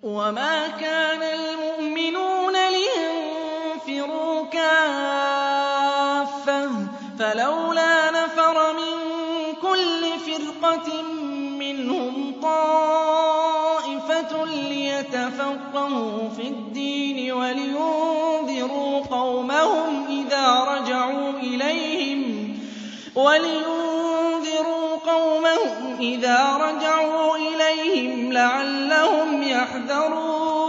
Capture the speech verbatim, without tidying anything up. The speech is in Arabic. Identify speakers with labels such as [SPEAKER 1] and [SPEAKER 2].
[SPEAKER 1] وَمَا كَانَ الْمُؤْمِنُونَ لِيَنفِرُوا كَافَّةً فَلَوْلَا نَفَرَ مِن كُلِّ فِرْقَةٍ مِّنْهُمْ طَائِفَةٌ لِّيَتَفَقَّهُوا فِي الدِّينِ وَلِيُنذِرُوا قَوْمَهُمْ إِذَا رَجَعُوا إِلَيْهِمْ لَعَلَّهُمْ يَحْذَرُونَ